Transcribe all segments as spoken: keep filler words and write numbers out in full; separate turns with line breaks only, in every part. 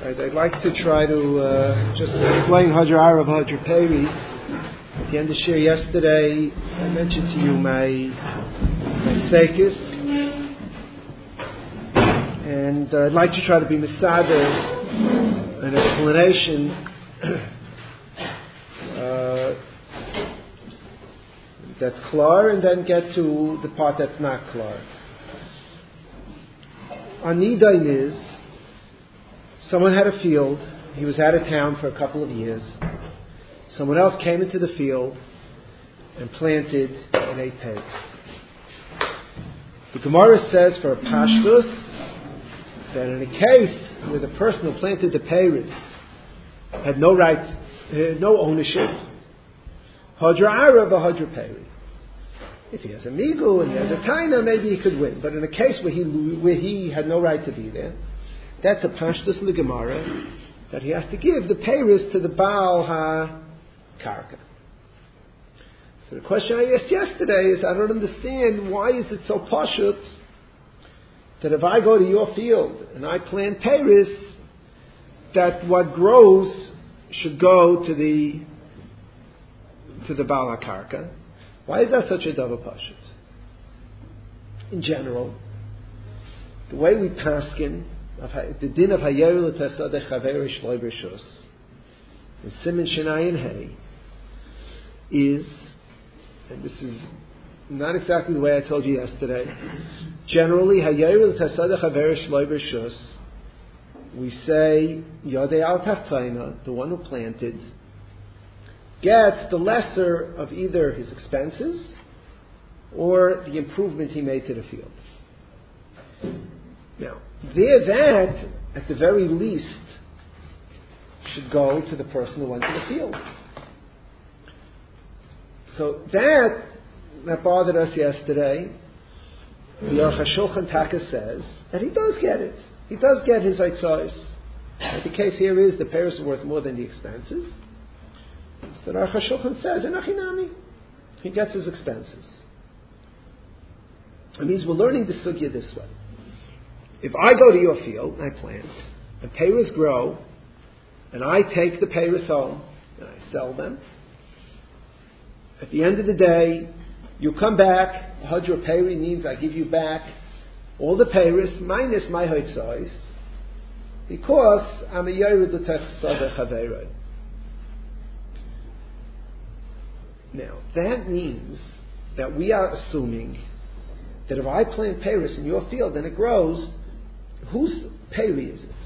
I'd, I'd like to try to uh, just explain Hadr Arav, Hadr Peri. At the end of Shir yesterday, I mentioned to you my my sekis, and uh, I'd like to try to be misader, an explanation uh, that's klar, and then get to the part that's not klar. Anidain is, someone had a field, he was out of town for a couple of years, someone else came into the field and planted and ate pigs. The Gemara says for a pashtus that in a case where the person who planted the peiros had no right, uh, no ownership, Hadr Arav Hadr Peri. If he has a migu and he has a taina, maybe he could win. But in a case where he where he had no right to be there, that's a pashtus in the Gemara that he has to give the peiros to the Baal HaKarka. So the question I asked yesterday is, I don't understand, why is it so pashut that if I go to your field and I plant peiros, that what grows should go to the to the Baal HaKarka? Why is that such a double pashut? In general, the way we paskin, the din of Hayer l'Tasadeh Chaver Shloi B'Shus, in Siman Shenayin Hey, is, and this is not exactly the way I told you yesterday, generally, Hayer l'Tasadeh Chaver Shloi B'Shus, we say, Yodei Al Taftaina, the one who planted, gets the lesser of either his expenses or the improvement he made to the field. Now, there that, at the very least, should go to the person who went to the field. So that, that bothered us yesterday. The Aruch HaShulchan Taka says that he does get it. He does get his eitzos. The case here is the peiros is worth more than the expenses. So the Aruch HaShulchan says, in Achinami, he gets his expenses. It means we're learning the sugya this way. If I go to your field and I plant, and peiros grow, and I take the peiros home, and I sell them, at the end of the day, you come back, Hadr Peri means I give you back all the peiros minus my hoitzos, because I'm a Yerid L'Tech Sadeh Chaveroi. Now, that means that we are assuming that if I plant peiros in your field and it grows, whose peri is it?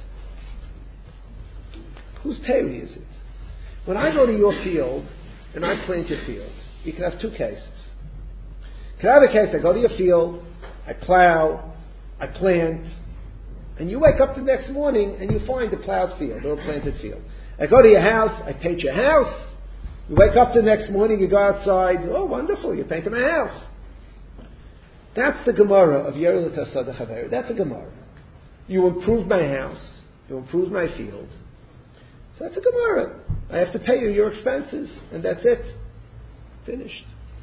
Whose peri is it? When I go to your field and I plant your field, you can have two cases. You can have a case, I go to your field, I plow, I plant, and you wake up the next morning and you find a plowed field or a planted field. I go to your house, I paint your house, you wake up the next morning, you go outside, oh wonderful, you painted my house. That's the Gemara of Yer L'Tasadeh Chaver. That's a Gemara. You improved my house, you improved my field. So that's a Gemara. I have to pay you your expenses, and that's it. Finished.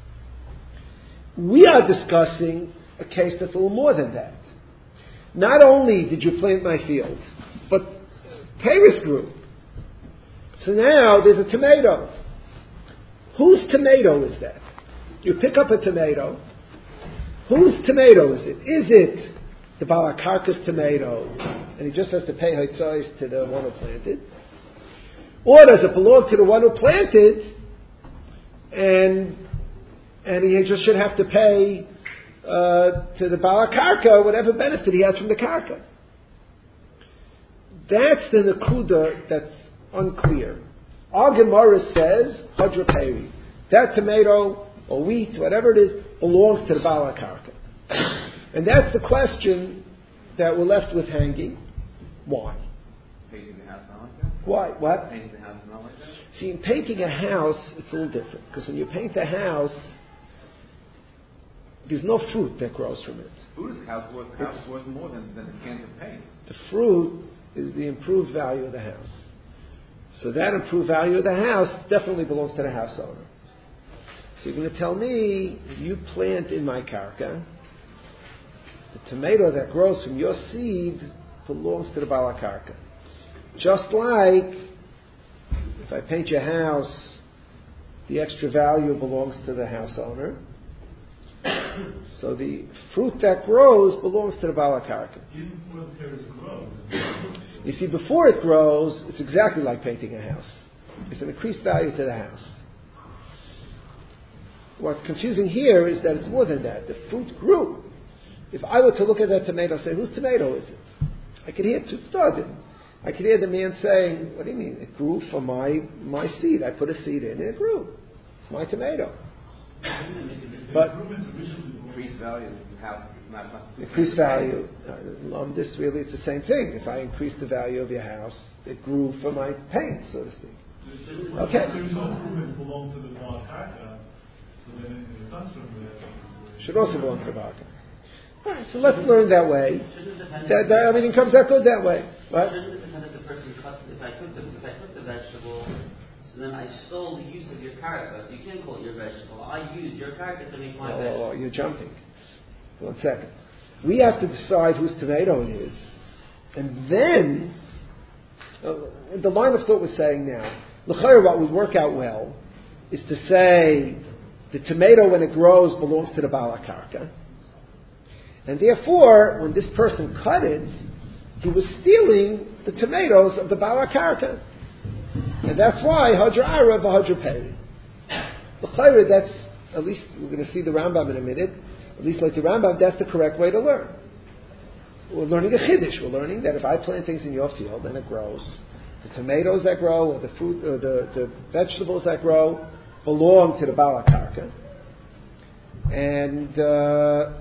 We are discussing a case that's a little more than that. Not only did you plant my field, but peiros grew. So now there's a tomato. Whose tomato is that? You pick up a tomato. Whose tomato is it? Is it the Baal HaKarka's tomato, and he just has to pay hoitzos to the one who planted? Or does it belong to the one who planted, and and he just should have to pay uh, to the Baal HaKarka whatever benefit he has from the karka? That's the nekuda that's unclear. Our Gemara says, Hadr Peri. That tomato, or wheat, whatever it is, belongs to the Baal HaKarka. And that's the question that we're left with hanging. Why?
Painting the house not like that?
Why? What?
Painting the house not like that?
See, in painting a house, it's a little different. Because when you paint a house, there's no fruit that grows from it.
Fruit is house worth, house is worth more than, than a can of paint.
The fruit is the improved value of the house. So that improved value of the house definitely belongs to the house owner. So you're going to tell me, if you plant in my karka, the tomato that grows from your seed belongs to the Baal HaKarka. Just like if I paint your house, the extra value belongs to the house owner. So the fruit that grows belongs to the Baal HaKarka.
Even before the pairs grow.
You see, before it grows, it's exactly like painting a house. It's an increased value to the house. What's confusing here is that it's more than that. The fruit grew. If I were to look at that tomato and say, whose tomato is it? I could hear it started. I could hear the man saying, what do you mean? It grew from my, my seed. I put a seed in and it grew. It's my tomato. But
increased value of the house is not, not
increased value. Uh, um, this really is the same thing. If I increase the value of your house, it grew from my paint, so to speak. Okay.
There's no improvements belong to the Baal HaKarka, so then it comes from the
should also belong to the Baal HaKarka. All right, so let's learn that way. That, that, I mean, it comes out good that way. What?
Shouldn't it depend if the person cut, if I took the if I took the vegetable, so then I stole the use of your karka, so you can't call it your vegetable. I used your karka to make my
Oh,
vegetable.
oh, you're jumping. One second. We have to decide whose tomato it is, and then uh, the line of thought we're saying now, l'chayr, what would work out well is to say the tomato when it grows belongs to the Baal HaKarka. And therefore, when this person cut it, he was stealing the tomatoes of the Baal HaKarka. And that's why Hadra Ara v'Hadra Peri. L'chayr, that's, at least we're going to see the Rambam in a minute, at least like the Rambam, that's the correct way to learn. We're learning a chiddush. We're learning that if I plant things in your field and it grows, the tomatoes that grow or the fruit or the, the vegetables that grow belong to the Baal HaKarka. And uh,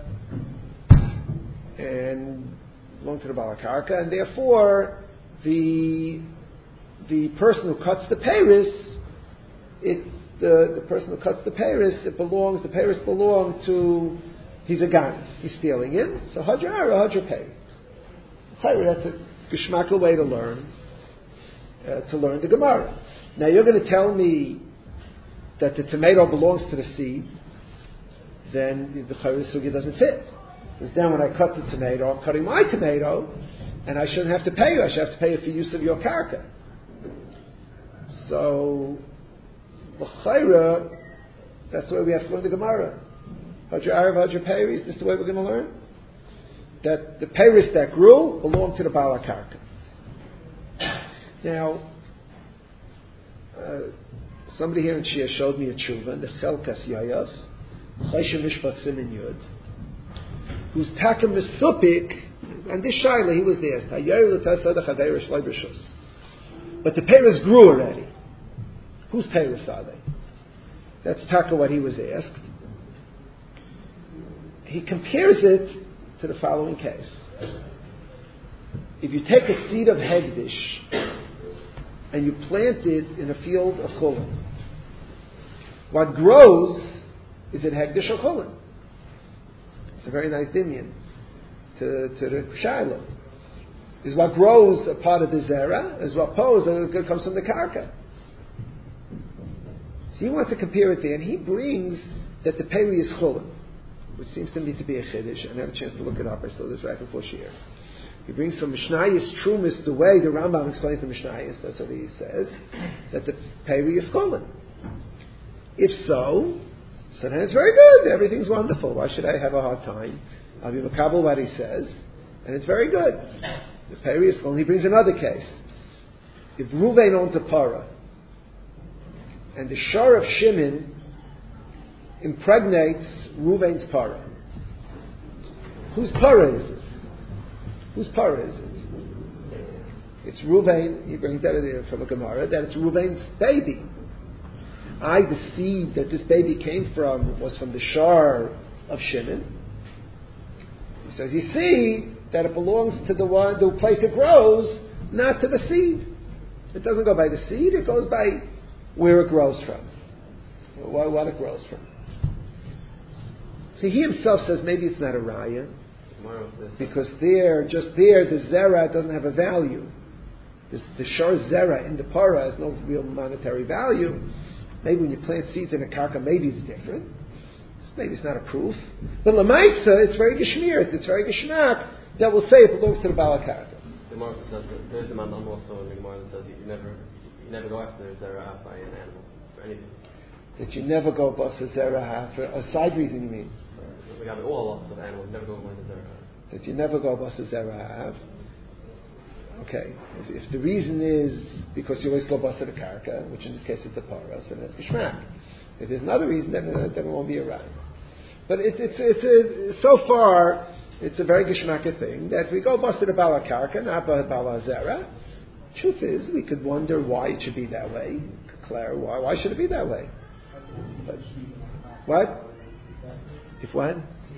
and belong to the Baal HaKarka, and therefore the the person who cuts the peiris, it the, the person who cuts the peiris, it belongs the peiris belong to he's a gan, he's stealing it. So Hadra Ara, Hadra Pei. That's a geschmackle way to learn uh, to learn the Gemara. Now you're going to tell me that the tomato belongs to the seed, then the Chayre Sugya doesn't fit. Because then when I cut the tomato, I'm cutting my tomato, and I shouldn't have to pay you. I should have to pay you for use of your karka. So, l'chayra, that's the way we have to learn the Gemara. Hadra Arav, Hadra Peiris, is this the way we're going to learn? That the peiris that grew belong to the Baal HaKarka. Now, uh, somebody here in Shia showed me a tshuva, the Chelkas Yayav, Chayshem Mishpat Simin Yud, who's Taka Mesupik, and this Shaila, he was asked, but the peiros grew already. Whose peiros are they? That's Taka what he was asked. He compares it to the following case. If you take a seed of Hegdish and you plant it in a field of Chulin, what grows is it Hegdish or Chulin? It's a very nice dimion to, to the Shiloh. Is what grows a part of the Zera, is what pose that comes from the Karka. So he wants to compare it there, and he brings that the Peri is Chulin, which seems to me to be a Chiddush. I didn't have a chance to look it up. I saw this right before Shir. He brings some Mishnayis Trumis, the way the Rambam explains the Mishnayis, that's what he says, that the Peri is Chulin. If so, so then it's very good. Everything's wonderful. Why should I have a hard time? I'll be makabel what he says, and it's very good. The Peri is Chulin. He brings another case. If Ruvain owns a para, and the Shar of Shimon impregnates Ruvain's para, whose para is it? Whose para is it? It's Ruvain. He brings that from a Gemara that it's Ruvain's baby. I, the seed that this baby came from was from the Shar of Shimon. He says, you see that it belongs to the one, the place it grows, not to the seed. It doesn't go by the seed; it goes by where it grows from, what, what it grows from. See, he himself says maybe it's not a raya, because there, just there, the zera doesn't have a value. This, the shar zera in the para has no real monetary value. Maybe when you plant seeds in a karka, maybe it's different. Maybe it's not a proof. But lamaisa, it's very geshmiert, it's very geshmak, that will say it belongs to the Baal HaKarka.
the Gemara says that there's a man also in the Gemara that says you never, you never go after a zera by an animal for anything.
That you never go basa zera for a side reason, you mean?
We have all lots of animals. Never go by the zera.
That you never go basa zera. Okay, if, if the reason is because you always go basa the karka, which in this case is the paras, and that's geshmak. If there's another reason, then, uh, then it won't be a right. But it, it's it's a, so far it's a very geshmaka thing that we go basa the bala karka, not bala zera. Truth is, we could wonder why it should be that way. Claire, why why should it be that way? But, what? If what?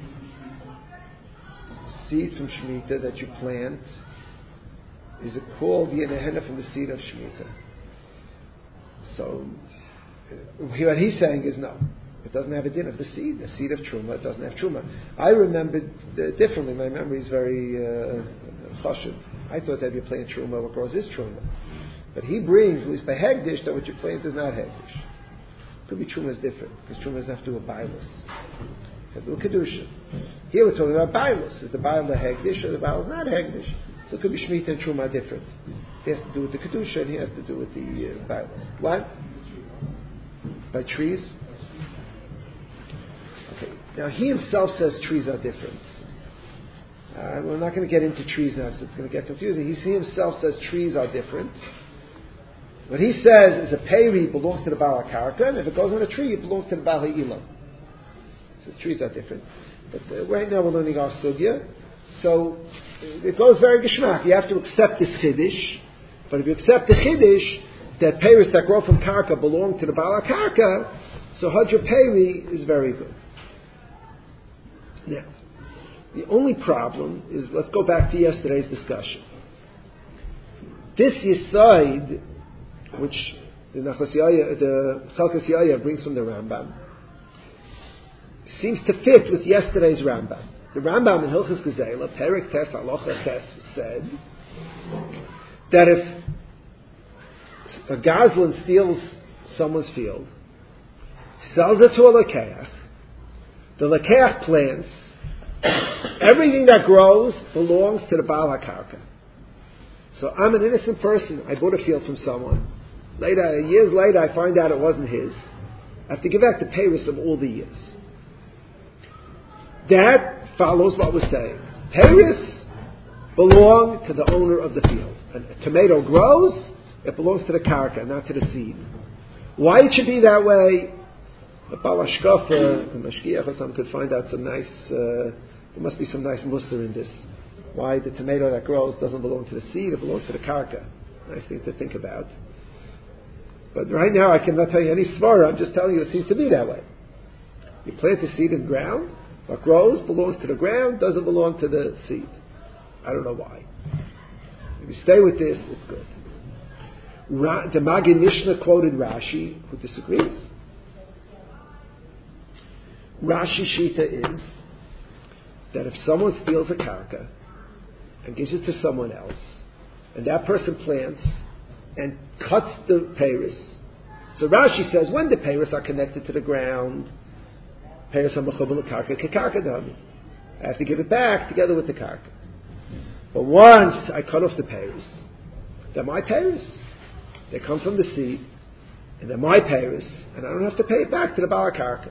Seed from Shemitah that you plant. Is it called Yenehena from the seed of Shemitah? So, what he's saying is no. It doesn't have a din of the seed. The seed of Truma doesn't have Truma. I remembered uh, differently. My memory is very chashuv. Uh, I thought that if you plant Truma, what grows is Truma. But he brings, at least by Hegdish, that what you plant is not Hegdish. Could be Truma is different, because Truma doesn't have to do a Bailus. It has to do a Kedusha. Here we're talking about Bailus. Is the Bail the Hegdish or the Bail not Hegdish? So it could be Shemitah and Truma different. He has to do with the Kedusha and he has to do with the uh, Bailus. What? By trees? Okay. Now he himself says trees are different. Uh, we're not going to get into trees now, so it's going to get confusing. He, he himself says trees are different. What he says is a peri belongs to the Baal HaKarka, and if it goes on a tree, it belongs to the Baal HaIlam. So trees are different. But uh, right now we're learning our sugya. So it goes very geshmak. You have to accept this chiddush. But if you accept the chiddush that peris that grow from karka belong to the Baal HaKarka, so hadra peri is very good. Now, the only problem is, let's go back to yesterday's discussion. This yesod, which the Nachas the Chalkas Yaya brings from the Rambam, seems to fit with yesterday's Rambam. The Rambam in Hilchos Gezela, Perek Tes Halacha Tes, said that if a gazlan steals someone's field, sells it to a lekeach, the lekeach plants, everything that grows belongs to the Baal HaKarka. So I'm an innocent person. I bought a field from someone. Later, years later, I find out it wasn't his. I have to give back the payers of all the years. That follows what we're saying. Payers belong to the owner of the field. And a tomato grows, it belongs to the karka, not to the seed. Why it should be that way? The Baal Hashkafa, the Mashgiach or something could find out some nice, uh, there must be some nice muster in this. Why the tomato that grows doesn't belong to the seed, it belongs to the karka. Nice thing to think about. But right now I cannot tell you any svara, I'm just telling you it seems to be that way. You plant the seed in the ground, what grows belongs to the ground, doesn't belong to the seed. I don't know why. If you stay with this, it's good. Ra- the Maggid Mishnah quoted Rashi, who disagrees. Rashi Shita is that if someone steals a karka and gives it to someone else, and that person plants and cuts the peiros, so Rashi says when the peiros are connected to the ground, peiros are mechubel karka kekarka dami. I have to give it back together with the karka. But once I cut off the peiros, they're my peiros. They come from the seed, and they're my peiros, and I don't have to pay it back to the Baal HaKarka.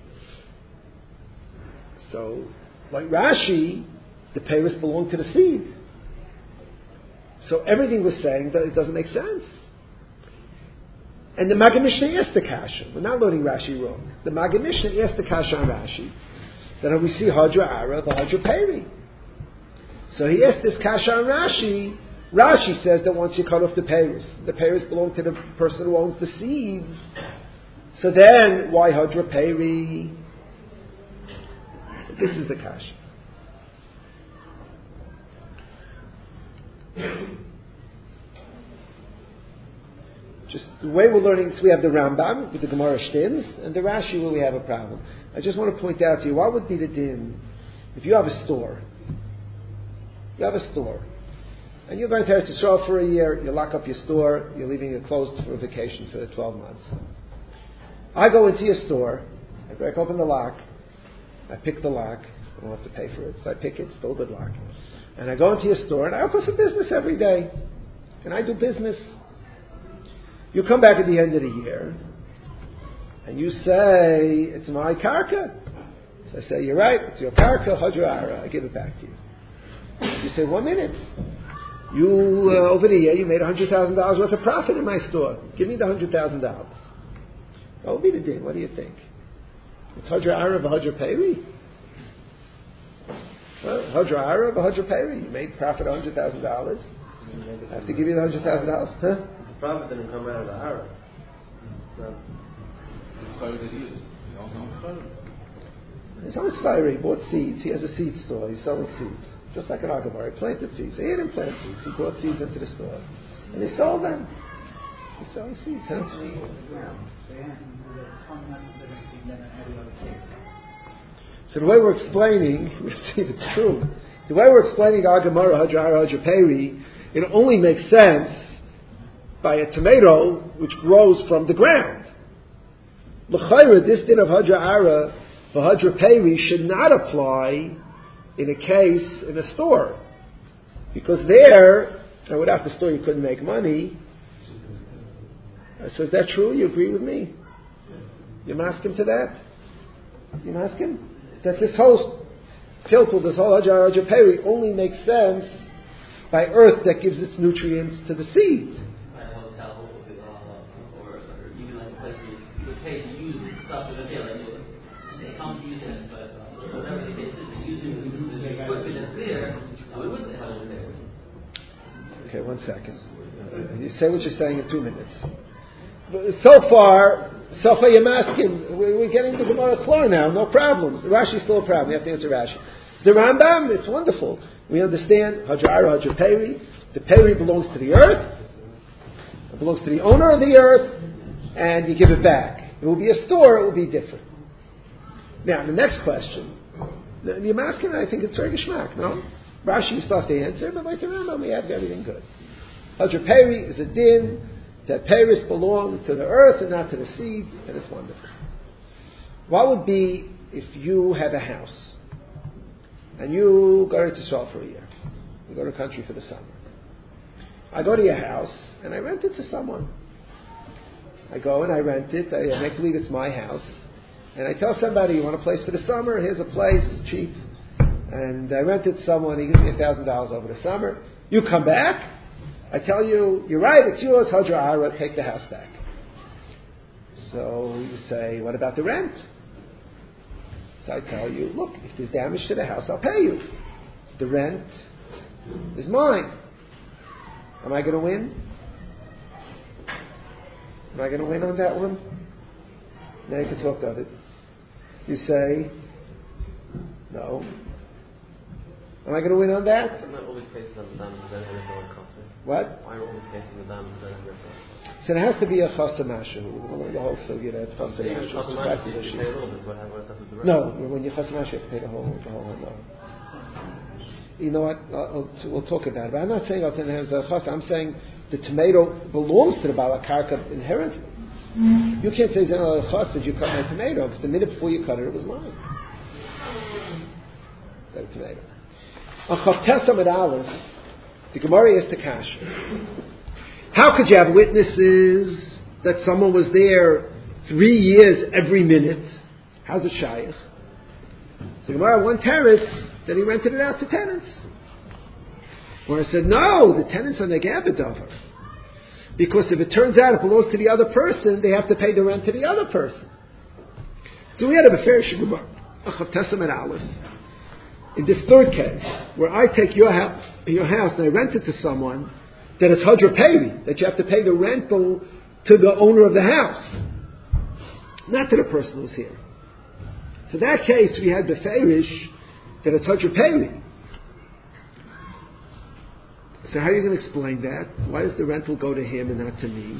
So, like Rashi, the peiros belong to the seed. So everything we're saying it doesn't make sense. And the Maggid Mishnah asked the kasha. We're not learning Rashi wrong. The Maggid Mishnah asked the kasha on Rashi that when we see Hadra Ara, the Hadra Peri. So he asked this kasha on Rashi. Rashi says that once you cut off the peiros, the peiros belong to the person who owns the seeds. So then, why Hadra Peri? So this is the kasha. Just the way we're learning, so we have the Rambam with the Gemara Shtins, and the Rashi where we have a problem. I just want to point out to you, what would be the din if you have a store? You have a store. And you're going to Eretz Yisrael for a year, you lock up your store, you're leaving it closed for a vacation for twelve months. I go into your store, I break open the lock, I pick the lock, I don't have to pay for it, so I pick it, still a good lock. and I go into your store and I open for business every day, and I do business. You come back at the end of the year, and you say, it's my karka. So I say, you're right, it's your karka, Hadra Ara, I give it back to you. You say, one minute. You, uh, over the year, you made one hundred thousand dollars worth of profit in my store. Give me the one hundred thousand dollars. What will be the din? What do you think? It's Hadra Ara v'Hadra Peri. Well, Hadra Ara v'Hadra Peri. You made profit one hundred thousand dollars. I have to give you the one hundred thousand dollars. Huh?
The profit didn't come out of the Ara. No.
He's on fire. He bought seeds. He has a seed store. He's selling seeds. Just like an Agabar. He planted seeds. He didn't plant seeds. He brought seeds into the store. And he sold them. He's selling seeds, huh? So the way we're explaining, we see if it's true. The way we're explaining Agamara, Hadra Ara, Hadra Peri, it only makes sense by a tomato which grows from the ground. L'chayra, this din of Hadra Ara, the Hadra Peri should not apply in a case in a store. Because there, and without the store you couldn't make money. So is that true? You agree with me? You ask him to that? You ask him? That this whole pilpul, this whole Hadra Ara, Hadra Peri only makes sense by earth that gives its nutrients to the seed.
Like a hotel or, or, or even like a place where you would pay to use stuff that they like they come to use it, but whatever they did, they're using the equipment that's there. I mean, what's the hell is there?
Okay, one second. Uh, you say what you're saying in two minutes. So far, so far you're asking, we're getting the Gemara Klor now, no problems. Rashi's still a problem, you have to answer Rashi. The Rambam, it's wonderful. We understand, Hadra Ara, Hadra Peri, the Peri belongs to the earth, it belongs to the owner of the earth, and you give it back. It will be a store, it will be different. Now, the next question, the Yamaskin, I think it's very geschmack, no? Rashi, you still have to answer, but like the Rambam, we have everything good. Hadra Peri is a din, that Paris belongs to the earth and not to the seed, and it's wonderful. What would be if you have a house and you go to Israel for a year? You go to a country for the summer. I go to your house and I rent it to someone. I go and I rent it. I make believe it's my house, and I tell somebody, you want a place for the summer? Here's a place, it's cheap. And I rent it to someone. He gives me a thousand dollars over the summer. You come back. I tell you, you're right, it's yours, Hadra Ara, take the house back. So you say, what about the rent? So I tell you, look, if there's damage to the house, I'll pay you. The rent is mine. Am I going to win? Am I going to win on that one? Now you can talk to it. You say, no. Am I going to win on that?
I'm not always facing on the damage, then I don't know what it costs me.
What?
Why are we always facing the damage, then I don't know.
So there has to be a chasa mashu. We'll learn the whole sugya that's chasa mashu.
Chasa mashu, you pay a little bit, but what does that have to do with the
No, when you chasa mashu, you have to pay the whole, the whole no. You know what? I'll, we'll talk about it. But I'm not saying I'll send hands a chasa. I'm saying the tomato belongs to the balakarka inherently. Mm. You can't say no chasa you cut my tomato because the minute before you cut it, it was mine. That tomato. On Chav Amud Aleph, the Gemara is to kasha. How could you have witnesses that someone was there three years every minute? How's it shaykh? So Gemara one terrace that he rented it out to tenants. Where I said, no, the tenants are negabedover. Because if it turns out it belongs to the other person, they have to pay the rent to the other person. So we had a fair Gemara. Chav Amud Aleph. In this third case, where I take your house, your house and I rent it to someone, then it's Hadra Peri, that you have to pay the rental to the owner of the house, not to the person who's here. So in that case, we had the Feirish, that it's Hadra Peri. So how are you going to explain that? Why does the rental go to him and not to me?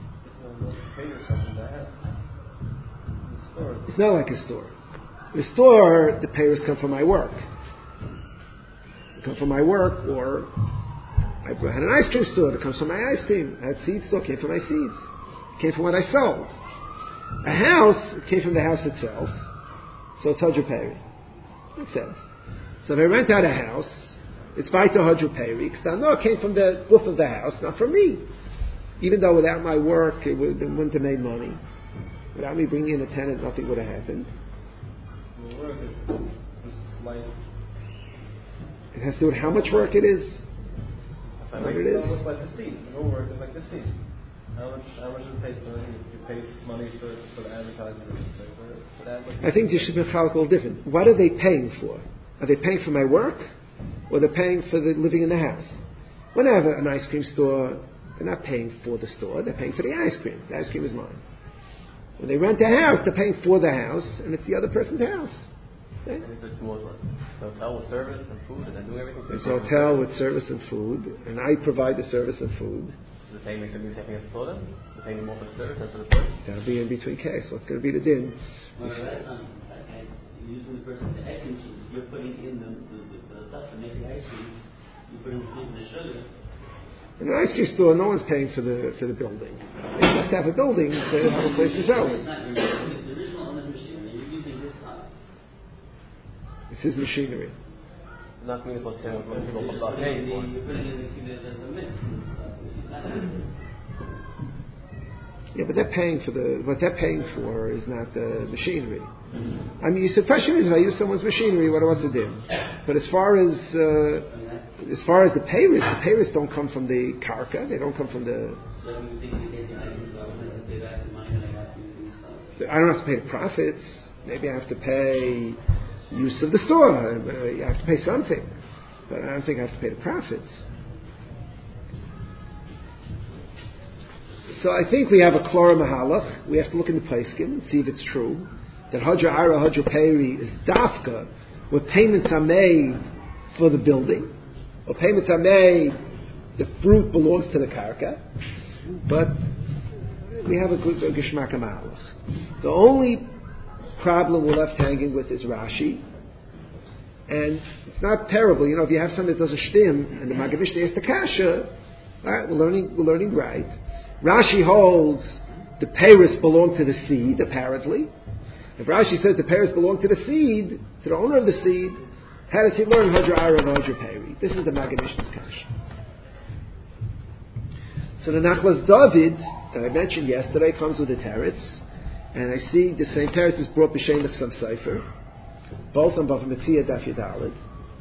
It's not like a store. The store, the payers come from my work. Come from my work, or I had an ice cream store that comes from my ice cream. I had seeds store, came from my seeds. It came from what I sold. A house, it came from the house itself. So it's Hadra Peri. Makes sense. So if I rent out a house, It's Vaita Hadru Peri. No, it came from the roof of the house, not from me. Even though without my work, it, would, it wouldn't have made money. Without me bringing in a tenant, nothing would have happened.
The work is, is light.
It has to do with how much work it is.
What
it is.
It's like the seed. No work is like the seed. How much, how much is it paid for? You pay money for, for the advertising. For, for the
I think this should be a little different. What are they paying for? Are they paying for my work? Or they're paying for the living in the house? When I have an ice cream store, they're not paying for the store, they're paying for the ice cream. The ice cream is mine. When they rent a house, they're paying for the house, and it's the other person's house. Okay?
And if it's more like it's a hotel with service and food, and they do everything.
It's a hotel with service and food, and I provide the service and food.
So the payment should be taking a store, the payment more for the service than for the food.
That'll be in between case. What's going to be the din?
Well, that's not, okay, using the person the ice cream machine, you're putting in the, the, the stuff to make the ice cream, you're putting in the sugar.
In an ice cream store, no one's paying for the for the building. They have to have a building to have a place to sell it.
It's not your it's the original owner's machinery. You're using this stuff.
It's his machinery.
Not mean it's what people are
You're
paying for.
You're putting in the, the, the mix and stuff. Not
Yeah, but they're paying for the what they're paying for is not the machinery. I mean, the question is, if I use someone's machinery, what what's the din? But as far as uh, as far as the payers, the payers don't come from the karka. They don't come from the.
So you think you take the ice cream, I have to pay back the money that I got from you and stuff.
I don't have to pay the profits. Maybe I have to pay use of the store. I have to pay something, but I don't think I have to pay the profits. So I think we have a Klora Mahalach. We have to look in the Paiskim and see if it's true that Hadra Ara, Hadra Peri is dafka, where payments are made for the building, or payments are made, the fruit belongs to the karka, but we have a good Geshmak Mahalach. The only problem we're left hanging with is Rashi, and it's not terrible. You know, if you have something that does a shtim, and the Maggid Mishneh is the kasha, all right, we're learning, we're learning right. Rashi holds the peiros belong to the seed, apparently. If Rashi says the peiros belong to the seed, to the owner of the seed, how does he learn Hadra Ara and Hadra Peri? This is the Maggid Mishneh's kasha. So the Nachlas David that I mentioned yesterday comes with the teretz, and I see the same teretz is brought b'shein l'chsav sefer, both on Bava Metzia Daf Yudalid.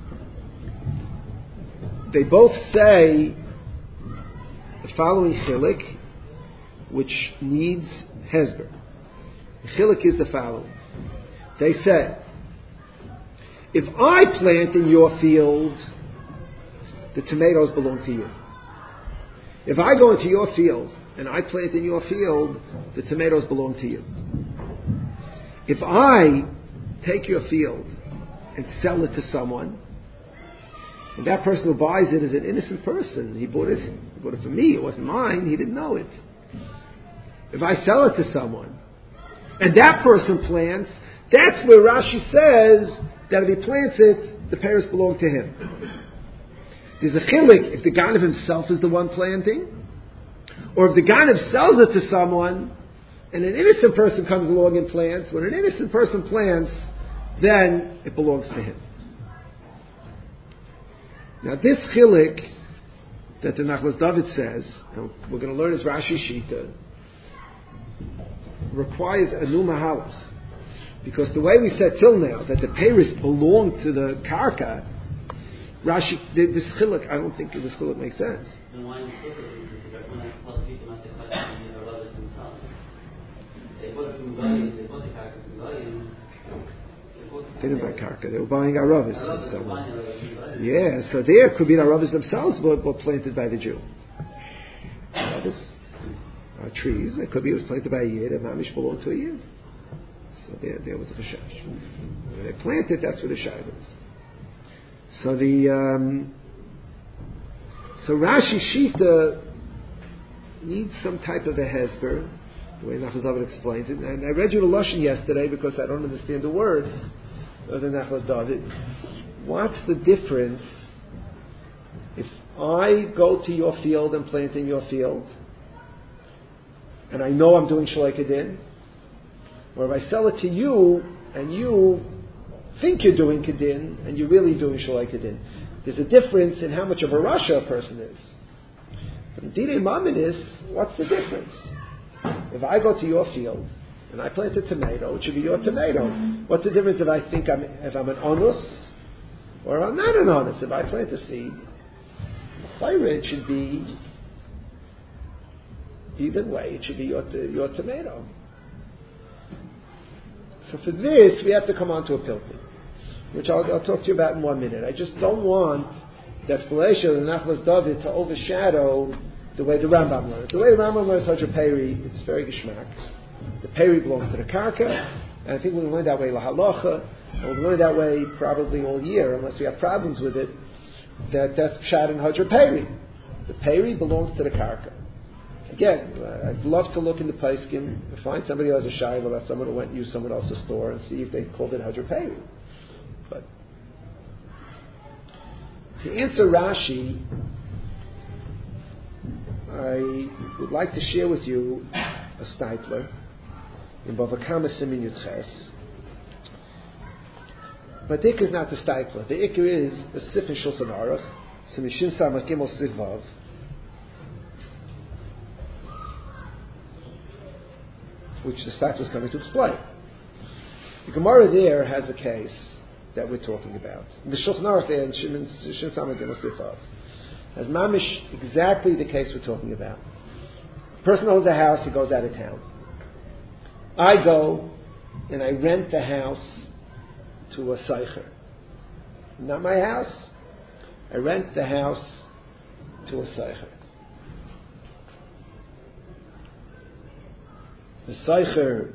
They both say the following chilik, which needs hesber. The chilik is the following. They say, if I plant in your field, the tomatoes belong to you. If I go into your field and I plant in your field, the tomatoes belong to you. If I take your field and sell it to someone, and that person who buys it is an innocent person, he bought it, he bought it for me, it wasn't mine, he didn't know it. If I sell it to someone, and that person plants, that's where Rashi says that if he plants it, the peiros belong to him. There's a chilik if the Ganav himself is the one planting, or if the Ganav sells it to someone, and an innocent person comes along and plants. When an innocent person plants, then it belongs to him. Now this chilik that the Nachlas David says, and we're going to learn as Rashi Shita, requires a new mahalach. Because the way we said till now, that the peiros belong to the karka, Rashi, this chilik, I don't think this chilik makes sense.
Then why is it when I tell people not to cut the brothers themselves? They bought it from Goyim, they bought the karka from Goyim.
They didn't buy karka, they were buying aravis from someone. Yeah, so there could be the aravis themselves, but were planted by the Jew. Aravis are trees, it could be it was planted by a yid, and mamish belonged to a yid. So there, there was a chashash. When they planted, that's where the shayla is. So the um, so Rashi Shita needs some type of a hesber, the way Nachlas David explains it. And I read you the lashon yesterday because I don't understand the words of the Nachlas David. What's the difference if I go to your field and plant in your field, and I know I'm doing Shalei Kedin, or if I sell it to you and you think you're doing Kedin and you're really doing Shalei Kedin? There's a difference in how much of a rasha a person is. But in Dinei Mammon is, what's the difference? If I go to your field and I plant a tomato, it should be your tomato. What's the difference if I think I'm if I'm an onus or if I'm not an onus? If I plant a seed, it should be either way. It should be your your tomato. So for this, we have to come on to a pilpul, which I'll, I'll talk to you about in one minute. I just don't want the explanation of the Nachlas David to overshadow the way the Rambam learns. The way the Rambam learns Hadra Peri, it's very geschmack. The Peri belongs to the Karka, and I think we'll learn that way lahalacha, and we'll learn that way probably all year, unless we have problems with it, that that's Pshat and Hadra Peri. The Peri belongs to the Karka. Again, I'd love to look in the Paiskim, find somebody who has a shayla about someone who went and used someone else's store and see if they called it Hadra Peri. But to answer Rashi, I would like to share with you a stipler in Bava Kama Simin Yudches. But the Iker is not the stipler. The Iker is the Sif in Shulchan Aruch, Simishin Samach Gimel Sif Vav, which the stipler is coming to explain. The Gemara there has a case that we're talking about. The Shulchan Aruch there in Simishin Samach Gimel Sif Vav has mamish exactly the case we're talking about. A person owns a house, he goes out of town. I go and I rent the house to a seicher. Not my house. I rent the house to a seicher. The seicher,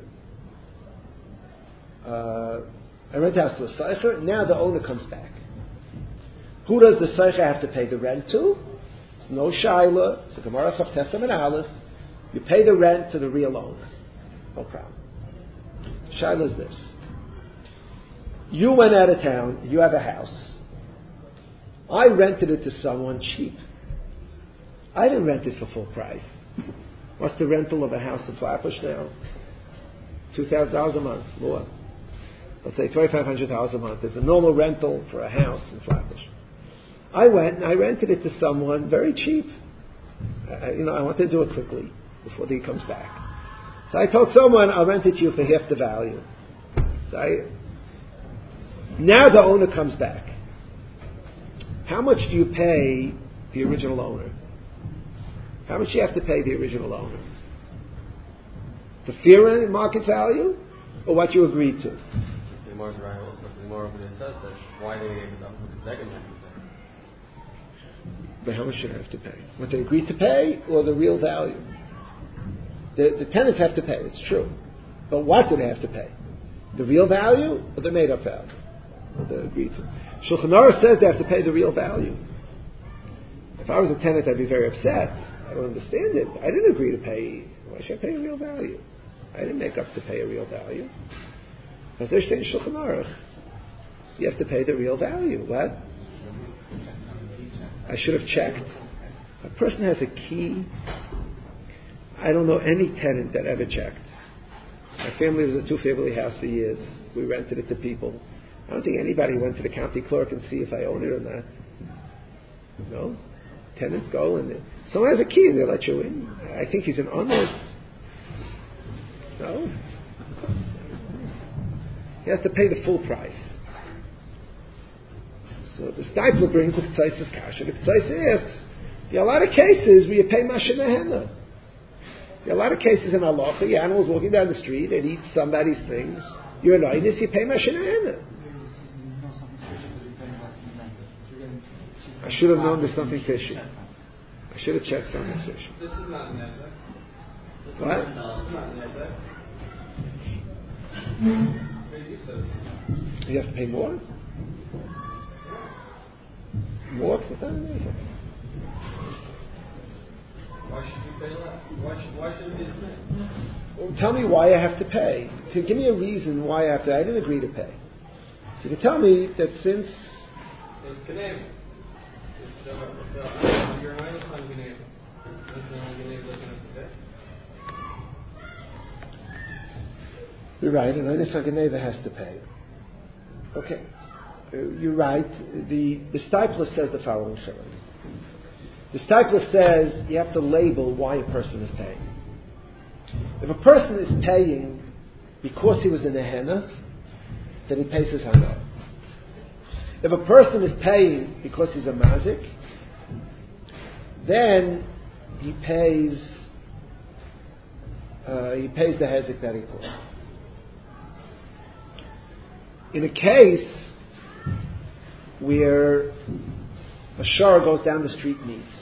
uh, I rent the house to a seicher. Now the owner comes back. Who does the seicher have to pay the rent to? It's no shaila. It's a Gemara Chav and Aleph. You pay the rent to the real owner. No problem. Shaila is this. You went out of town. You have a house. I rented it to someone cheap. I didn't rent it for full price. What's the rental of a house in Flatbush now? two thousand dollars a month. More. Let's say twenty-five hundred dollars a month. There's a normal rental for a house in Flatbush. I went and I rented it to someone very cheap. I, you know, I want to do it quickly before he comes back. So I told someone, I'll rent it to you for half the value. So I, now the owner comes back. How much do you pay the original owner? How much do you have to pay the original owner? The fair market value, or what you agreed to?
The market value also. The more of it says that why they gave it up because they're going to have to pay.
But how much should I have to pay? What they agreed to pay, or the real value? The, the tenants have to pay. It's true, but what do they have to pay? The real value, or the made-up value? Or the agreed to? Shulchan Aruch says they have to pay the real value. If I was a tenant, I'd be very upset. I don't understand it. I didn't agree to pay. Why should I pay a real value? I didn't make up to pay a real value. As they say in Shulchan Aruch, you have to pay the real value. What? I should have checked. A person has a key. I don't know any tenant that ever checked. My family was a two-family house for years. We rented it to people. I don't think anybody went to the county clerk and see if I own it or not. No. Tenants go and someone has a key and they let you in. I think he's an honest. No. He has to pay the full price. So the Stipler brings the K'tzais Kasha. The K'tzais asks, there are a lot of cases where you pay Mashinahena. There are a lot of cases in Halacha, your animal's walking down the street and eats somebody's things. You're an Oinus, you pay Mashinahena. I should have known there's something fishy. I should have checked something fishy.
This is not Nezek.
What?
This is not Nezek.
You have to pay more? More? It's not Nezek.
Why should you pay less? Why should, why should it be the same?
Well, tell me why I have to pay. To give me a reason why I have to. I didn't agree to pay. So you can tell me that since
It's Geneva. It's, uh, it's, uh, you're an Einstein on Geneva. Einstein on Geneva doesn't have to pay.
You're right, and Einstein Geneva has to pay. Okay. you're right. The the Stipler says the following thing. The Stipler says you have to label why a person is paying. If a person is paying because he was in a henna, then he pays his henna. If a person is paying because he's a mazik, then he pays uh, he pays the hezek that he put. In a case where a shor goes down the street and eats,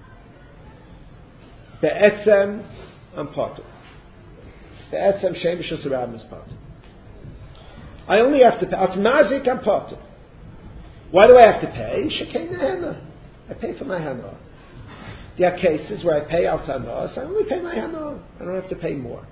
be'etzem I'm potter. Be'etzem shem b'shus rabim is potter. I only have to pay. At mazik I'm potter. Why do I have to pay? Shekei nehena. I pay for my hana. There are cases where I pay out hana, so I only pay my hana. I don't have to pay more.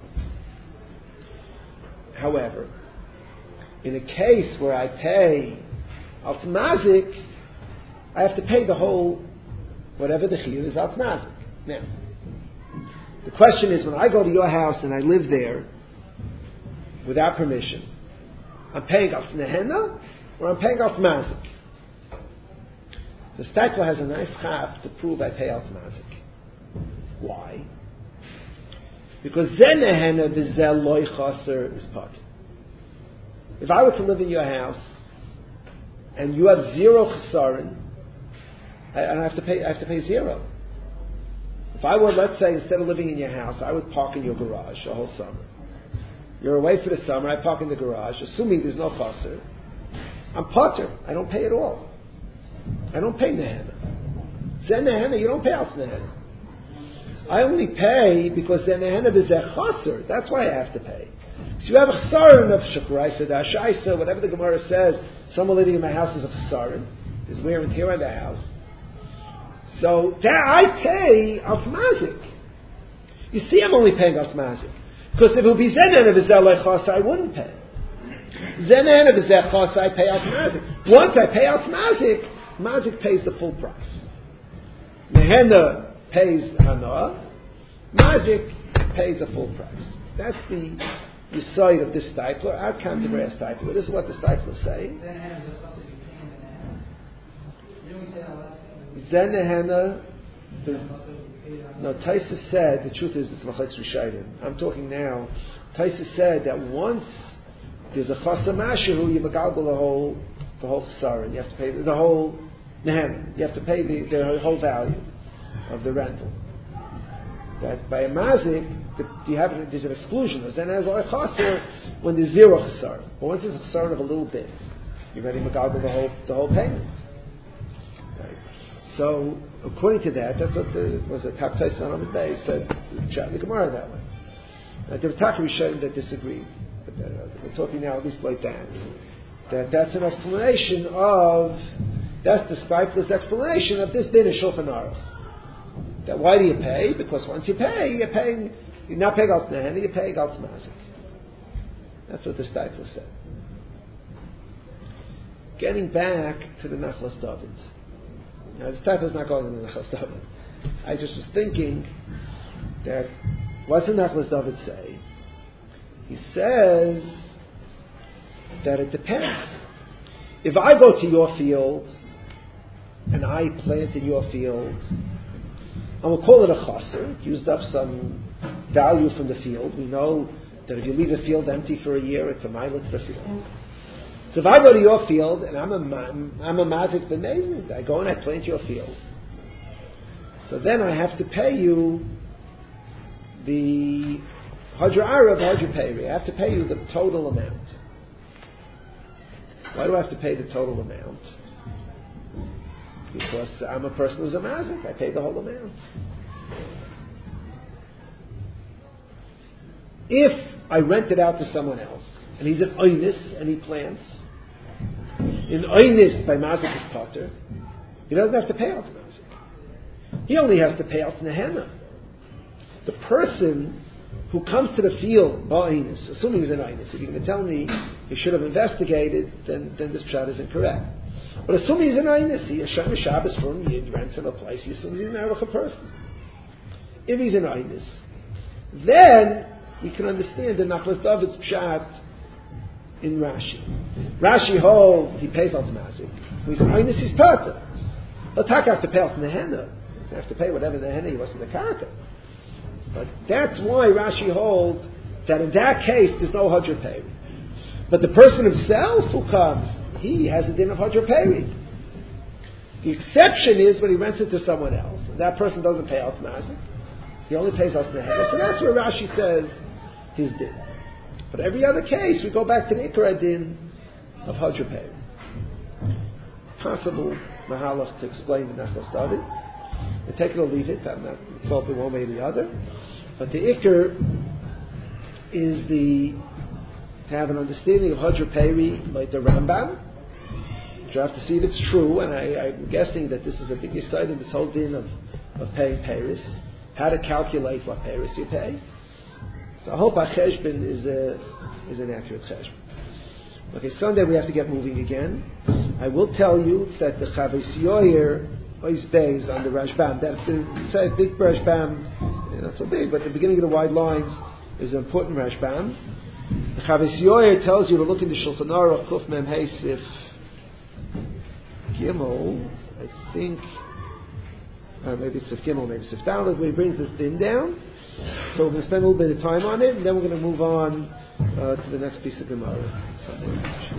However, in a case where I pay alt mazik, I have to pay the whole, whatever the chiyuv is alt mazik. Now, the question is, when I go to your house and I live there without permission, I'm paying alt nehena or I'm paying alt mazik? The Stipler has a nice chap to prove I pay alt mazik. Why? Because zen nehena v'zel loy chaser is part. If I were to live in your house and you have zero chesaron, and I have to pay, I have to pay zero. If I were, let's say, instead of living in your house, I would park in your garage the whole summer. You're away for the summer, I park in the garage, assuming there's no chaser. I'm potter. I don't pay at all. I don't pay nehena. Zen nehena, you don't pay out nehena. I only pay because zen nehena is a chaser. That's why I have to pay. So you have a chesaron of shakuraisa, dashaisa, whatever the Gemara says. Someone living in my house is a chesaron. There's wear and tear on the house. So that I pay alt mazik. You see, I'm only paying alt mazik because if it would be zen nehena v'zel chasa, I wouldn't pay. Zen nehena v'zel chasa, I pay alt mazik. Once I pay alt mazik, mazik pays the full price. Nehena pays hana. Mazik pays a full price. That's the side of this Stipler. I can't agree with Stipler. This is what the Stipler is saying. Zen nehena. No, Taisa said, the truth is it's Machlekes Rishayim. I'm talking now. Taisa said that once there's a chasa mashahu, you megalgal the whole, the whole chesaron. You have to pay the, the whole nehena. You have to pay the, the whole value of the rental. That by a mazik, the, you have there's an exclusion. Then as a chaser when there's zero chesaron. But once there's a chesaron of a little bit, you're ready to megalgal the whole the whole payment. Right. So according to that, that's what the was a Kaf Taisa on the day said. The Gemara that way. Uh, there were Takari Shem that disagreed. But uh, we're talking now at least like that. That that's an explanation of that's the Stipler's explanation of this din in Shulchan Aruch. That why do you pay? Because once you pay, you're paying. You're not paying alt nehena, you're paying alt mazik. That's what the Stipler said. Getting back to the Nachlas David. Now the Stipler's not going to the Nachlas David. I just was thinking that what's the Nachlas David say? He says that it depends. If I go to your field and I plant in your field, I will call it a chaser. Used up some value from the field. We know that if you leave a field empty for a year, it's a mile to the field. So if I go to your field and I'm a I'm a mazik b'mezid, I go and I plant your field. So then I have to pay you the Hadra Arav, Hadra Peri. I have to pay you the total amount. Why do I have to pay the total amount? Because I'm a person who's a mazik. I pay the whole amount. If I rent it out to someone else, and he's an oynis, and he plants, in oynis by mazik is potter, he doesn't have to pay out to mazik. He only has to pay out to nehena. The person who comes to the field, ba'onis, assuming he's an oynis, if you're going to tell me he should have investigated, then, then this pshat is incorrect. But assuming he's an oynis, he Hashem Shabbos from Yid rents him a place, he assumes he's an Erecha person. If he's an oynis, then we can understand the Nachlas David's pshat in Rashi. Rashi holds he pays automatic. We say, "Minus his pata." He'll have to pay off the henna. He'll have to pay whatever the henna he was in the karka. But that's why Rashi holds that in that case there's no Hadra Peri. But the person himself who comes, he has a din of Hadra Peri. The exception is when he rents it to someone else. And that person doesn't pay automatic. He only pays off the henna. So that's where Rashi says his din. But every other case, we go back to the Ikra din of Hadra Peri. Possible mahalach to explain the Nechel study. And take it or leave it. I'm not insulting one way or the other. But the Ikr is the to have an understanding of Hadra Peri like the Rambam. You have to see if it's true, and I, I'm guessing that this is a big insight in this whole din of, of paying Paris. How to calculate what Paris you pay. So I hope our cheshbon is a is an accurate cheshbon. Okay, Sunday we have to get moving again. I will tell you that the Chavis Yoyer is based on the Rashbam. That's the it's a big Rashbam, not so big, but the beginning of the wide lines is an important Rashbam. The Chavis Yoyer tells you to look in the Shulchan Aruch Kuf Mem Hey Sif Gimel. I think uh, maybe it's Sif Gimel, maybe Sif Daled, where he brings this din down. So we're going to spend a little bit of time on it, and then we're going to move on uh, to the next piece of Gemara.